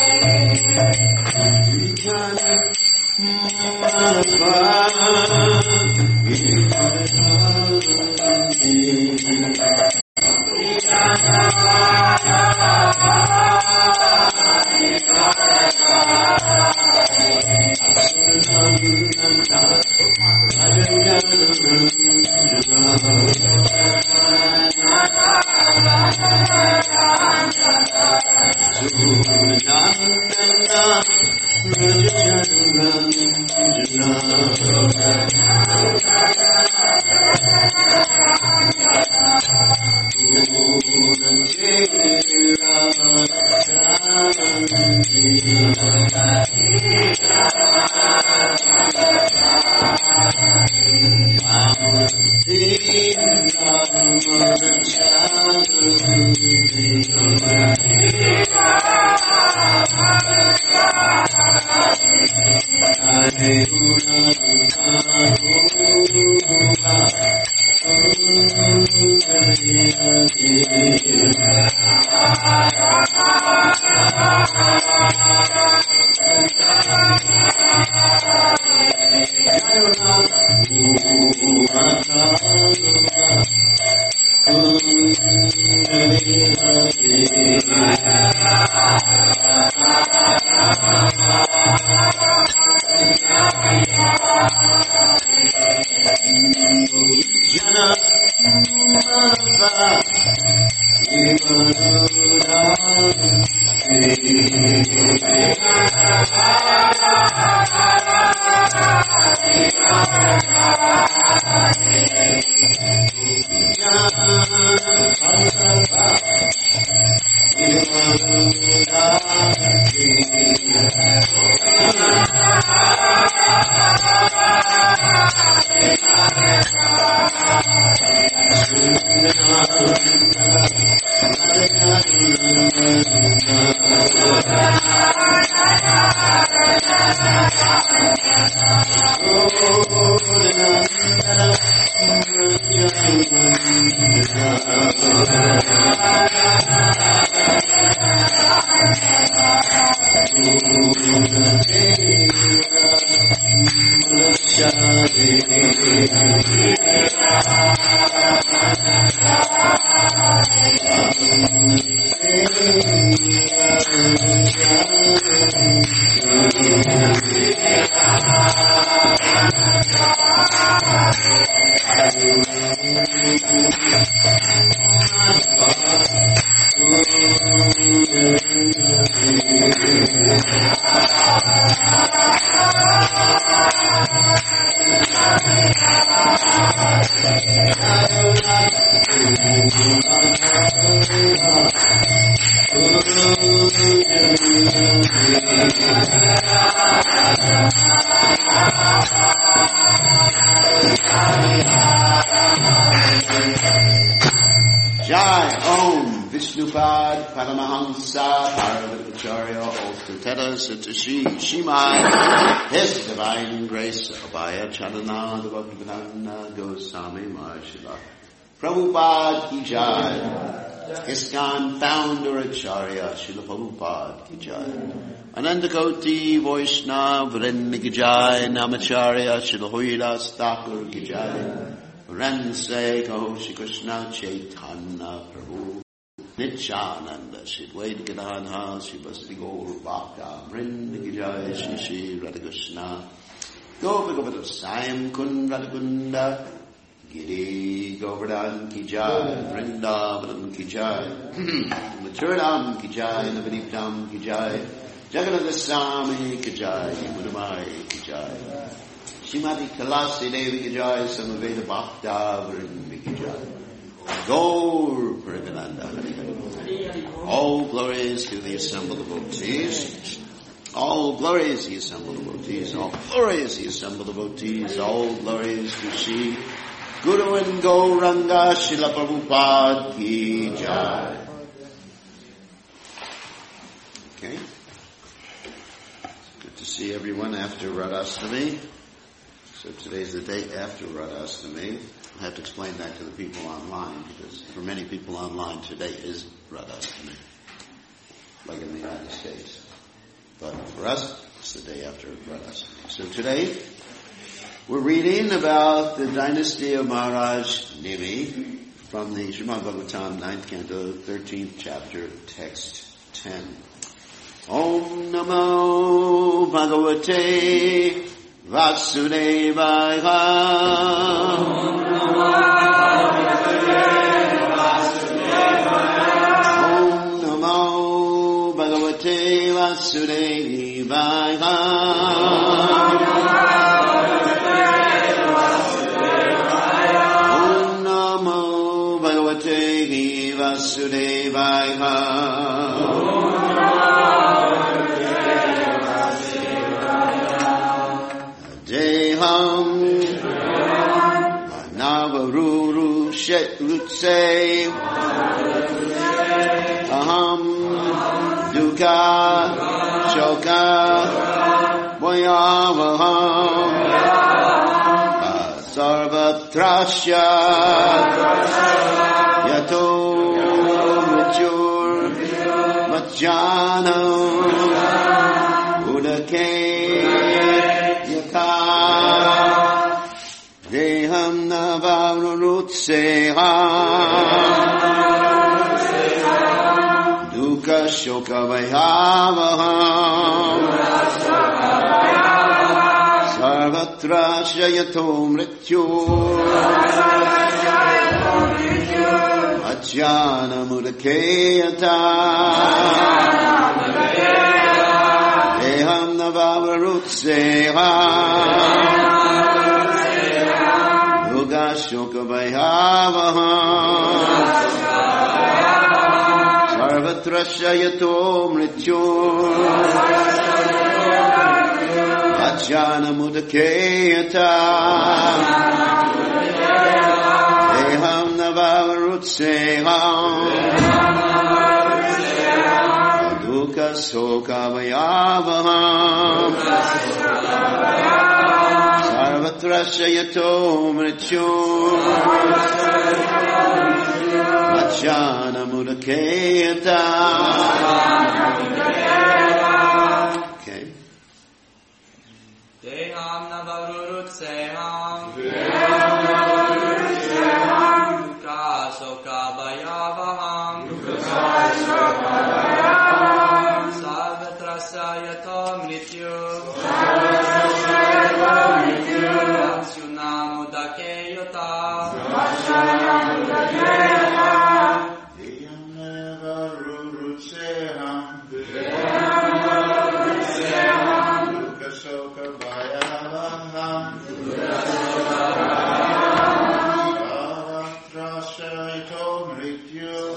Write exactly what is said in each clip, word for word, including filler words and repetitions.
Jai Om Vishnupad Paramahamsa Paravacharya Ostuteta Satashi Shimai His Divine Grace Abhaya Charananda Bhaktivedanta Goswami Mahashila Prabhupada Ki Jai ISKCON Founder Acharya Srila Prabhupada Ki Jai Anandakoti Vaishnava Vrinda Ki Jai Namacharya Srila Haridas Thakur Ki Jai Rense Kaho Shri Krishna Chaitanya Prabhu Nityananda Shri Dvaita Gadadhar Shri Vasudeva Gaur Bhakta Vrinda Ki Jai Shri Shri Radha Krishna Gopa Gopa Sayam Kun Radha Kunda Giri Govardhan Ki Jai Vrindavan Ki Jai Mathuram Ki Jai Navadiptam Ki Jai Jagannath Swami Ki Jai Mudamai Ki Jai Shrimati Kalasi Devi Ki Jai Samaveda Bhakta Vrinda Ki Jai Gaur Pramananda Hari Hari. All glories to the assembled devotees. All glories to the assembled devotees. All glories to the assembled devotees. All glories to Shri Guru and Gauranga Srila Prabhupada Ki Jai. Okay. Good to see everyone after Radhastami. So today's the day after Radhastami. I have to explain that to the people online because for many people online today is Radhastami, like in the United States. for us. It's the day after Radhastami. So today, we're reading about the dynasty of Maharaj Nimi from the Srimad Bhagavatam, ninth canto, thirteenth chapter, text ten. Om Namo Bhagavate Vasudevaya. Om Namo Bhagavate Vasudevaya. Om Namo Bhagavate Vasudevaya. Navaruru Shetrutsei Aham Dukkha Shoka Vayavaham Sarvatrasya Yato Mrityur Majjanam Udake Yata Deham Navarurutseha Dukkha Shoka Vayavaham Sarvatra Shayato Mrityur Ajnana Mudakeyata Deham Navarurutseha Shoka Vayavaham Sarvatra Shayato Mrityur Ajnana Mudakeyata Deham Navarurutseha Dukkha Shoka Vayavaham Sarvatra Shayato Mrityur Ajnana Mudakeyata. Okay. Deham Navarurutseha Dukkha Shoka Vayavaham Sarvatra Shayato Mrityur Ajnana Mudakeyata Deham Navarurutseha Dukkha Shoka Vayavaham Sarvatra Shayato Mrityur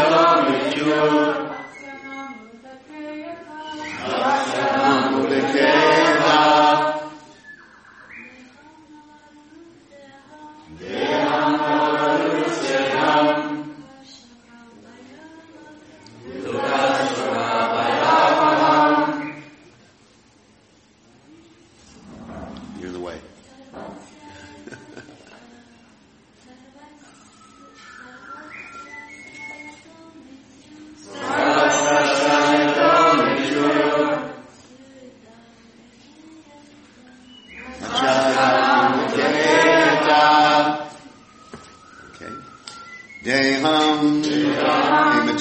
Okay.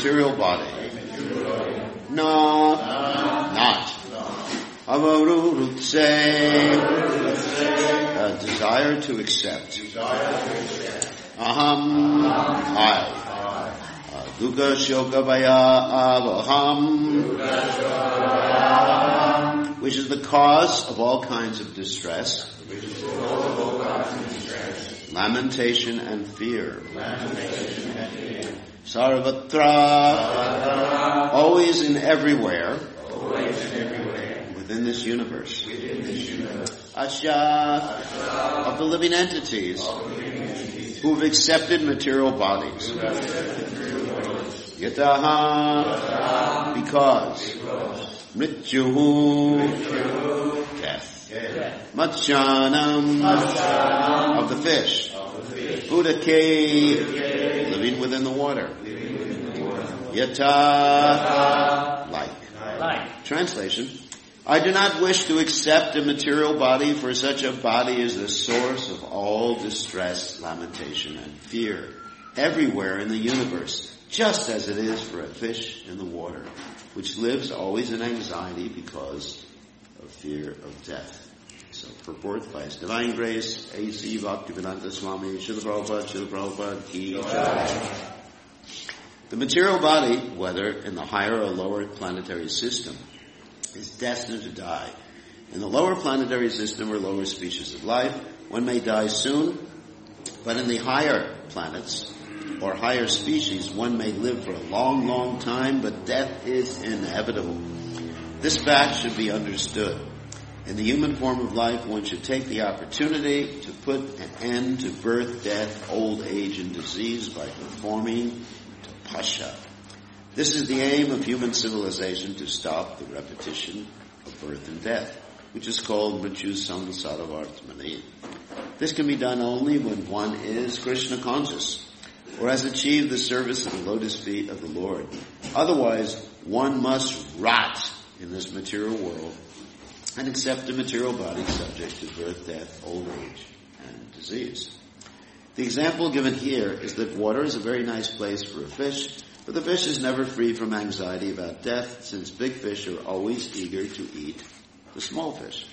material body. No, not. Avarurutse, a desire to accept. Aham, I. Dukkha shoka vaya avaham, which is the cause of all kinds of distress, lamentation and fear. Sarvatra, always and everywhere, within this universe. Asya, of the living entities who have accepted material bodies. Yataha, because. Mrityuhu, death. Matsyanam, of the fish. Udake, living within the water. Yata, like. Translation. I do not wish to accept a material body, for such a body is the source of all distress, lamentation, and fear, everywhere in the universe, just as it is for a fish in the water, which lives always in anxiety because of fear of death. So, purport by His Divine Grace, A C Bhaktivedanta Swami, Srila Prabhupada, Srila Prabhupada, Ki Jai. The material body, whether in the higher or lower planetary system, is destined to die. In the lower planetary system or lower species of life, one may die soon, but in the higher planets or higher species, one may live for a long, long time, but death is inevitable. This fact should be understood. In the human form of life, one should take the opportunity to put an end to birth, death, old age, and disease by performing tapasya. This is the aim of human civilization, to stop the repetition of birth and death, which is called Mrityu Samsaravartmani. This can be done only when one is Krishna conscious, or has achieved the service of the lotus feet of the Lord. Otherwise, one must rot in this material world and accept a material body subject to birth, death, old age, and disease. The example given here is that water is a very nice place for a fish, but the fish is never free from anxiety about death, since big fish are always eager to eat the small fish.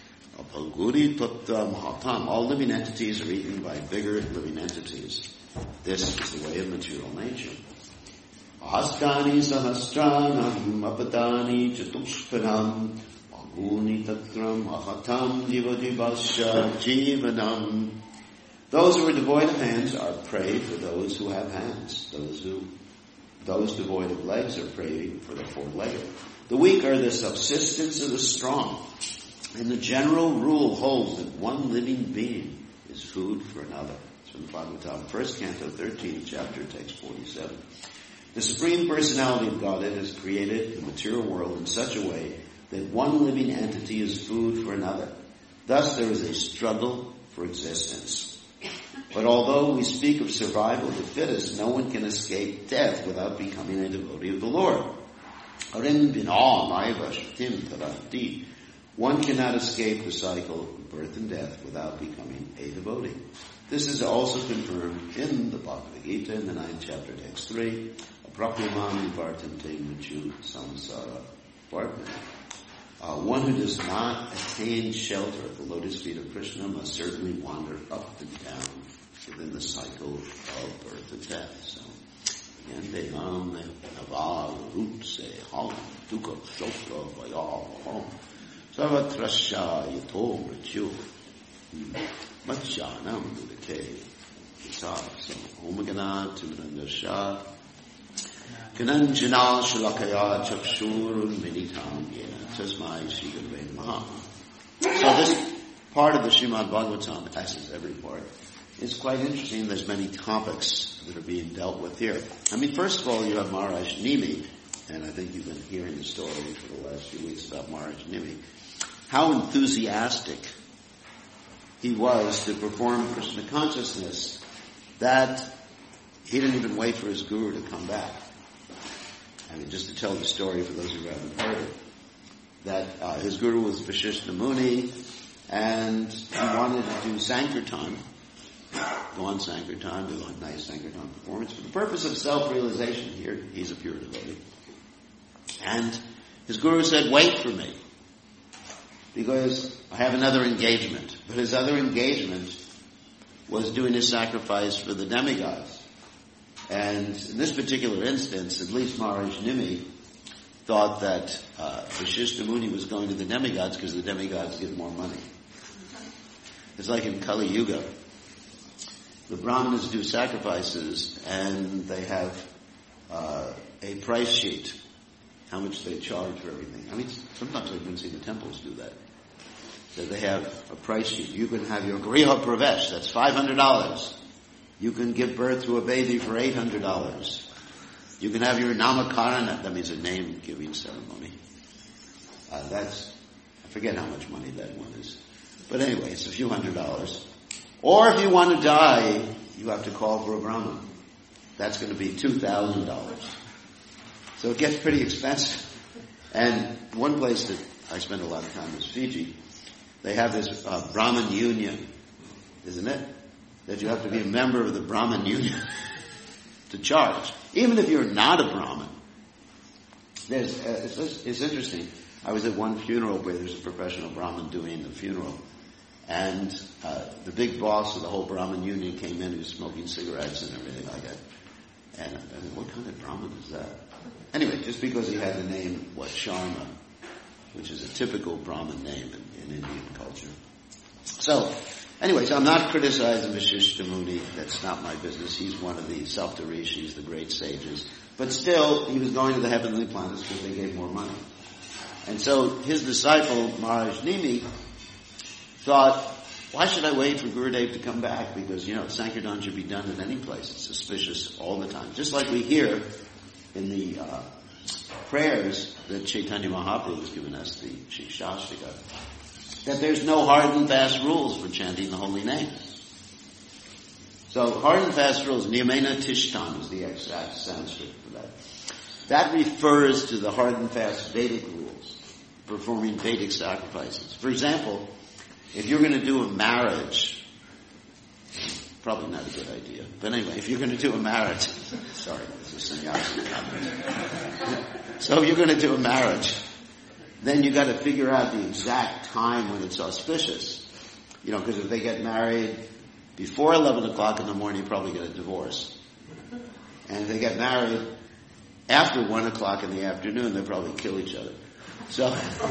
All living entities are eaten by bigger living entities. This is the way of material nature. Ahastani sahastranam apatani chatushpanam aguni tatram ahatam divadivasya jivanam. Those who are devoid of hands are prey for those who have hands. Those who Those devoid of legs are prey for the four-legged. The weak are the subsistence of the strong. And the general rule holds that one living being is food for another. It's from the Bhagavatam, first canto, thirteenth chapter, text forty-seven. The Supreme Personality of Godhead has created the material world in such a way that one living entity is food for another. Thus there is a struggle for existence. But although we speak of survival of the fittest, no one can escape death without becoming a devotee of the Lord. One cannot escape the cycle of birth and death without becoming a devotee. This is also confirmed in the Bhagavad Gita in the ninth chapter, text three, Aprakyamam Nivartante Mrityu Samsara Vartmani. Uh, one who does not attain shelter at the lotus feet of Krishna must certainly wander up and down within the cycle of birth and death. So, again, Devam Naval Rutse Ham Dukkha Shoka Vaya Ham Sarvatrasya Yato Mrityu Matsyanam Udake Isa. So, Omagana Timirandasha Kananjana Shalakaya Chakshur Minitam Yena Tasmai Shigurve Maha. So this part of the Srimad Bhagavatam, as is every part, is quite interesting. There's many topics that are being dealt with here. I mean, first of all, you have Maharaj Nimi, and I think you've been hearing the story for the last few weeks about Maharaj Nimi. How enthusiastic he was to perform Krishna consciousness that he didn't even wait for his guru to come back. I mean, just to tell the story for those who haven't heard it, that uh, his guru was Vashishta Muni, and he wanted to do Sankirtan, go on Sankirtan, do a nice Sankirtan performance. For the purpose of self-realization here, he's a pure devotee. And his guru said, wait for me, because I have another engagement. But his other engagement was doing his sacrifice for the demigods. And in this particular instance, at least Maharaj Nimi thought that uh, Vashishta Muni was going to the demigods because the demigods get more money. It's like in Kali Yuga. The Brahmanas do sacrifices and they have uh, a price sheet, how much they charge for everything. I mean, sometimes I've even seen the temples do that. So they have a price sheet. You can have your Griha Pravesh, that's five hundred dollars. You can give birth to a baby for eight hundred dollars. You can have your Namakarana, that means a name giving ceremony. Uh, that's, I forget how much money that one is. But anyway, it's a few hundred dollars. Or if you want to die, you have to call for a Brahman. That's going to be two thousand dollars. So it gets pretty expensive. And one place that I spend a lot of time is Fiji. They have this uh, Brahman union, isn't it? That you have to be a member of the Brahman union to charge. Even if you're not a Brahmin. There's, uh, it's, it's interesting. I was at one funeral where there's a professional Brahmin doing the funeral. And uh, the big boss of the whole Brahmin union came in, who was smoking cigarettes and everything like that. And I mean, what kind of Brahmin is that? Anyway, just because he had the name, what, Sharma, which is a typical Brahmin name in, in Indian culture. So, anyways, I'm not criticizing Vashishta Muni. That's not my business. He's one of the Sapta Rishis, the great sages. But still, he was going to the heavenly planets because they gave more money. And so his disciple, Maharaj Nimi, thought, why should I wait for Gurudev to come back? Because, you know, Sankirtan should be done in any place. It's suspicious all the time. Just like we hear in the uh, prayers that Chaitanya Mahaprabhu has given us, the Shikshashtika, that there's no hard and fast rules for chanting the holy name. So hard and fast rules, Niyamena Tishtan is the exact Sanskrit for that. That refers to the hard and fast Vedic rules, performing Vedic sacrifices. For example, if you're going to do a marriage, probably not a good idea, but anyway, if you're going to do a marriage, sorry, this is sannyasi comment. So if you're going to do a marriage, then you got to figure out the exact time when it's auspicious. You know, because if they get married before eleven o'clock in the morning, you probably get a divorce. And if they get married after one o'clock in the afternoon, they'll probably kill each other. So,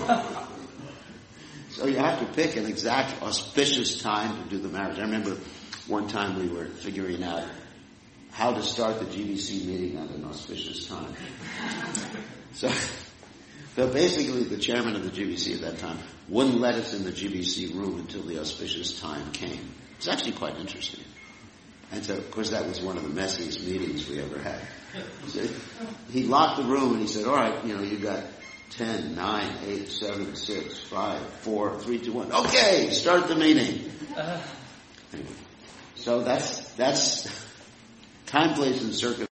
so you have to pick an exact auspicious time to do the marriage. I remember one time we were figuring out how to start the G B C meeting at an auspicious time. So, so basically the chairman of the G B C at that time wouldn't let us in the G B C room until the auspicious time came. It's actually quite interesting. And so, of course, that was one of the messiest meetings we ever had. So he locked the room and he said, all right, you know, you got ten, nine, eight, seven, six, five, four, three, two, one. Okay, start the meeting. Anyway, so that's, that's time, place, and circumstance.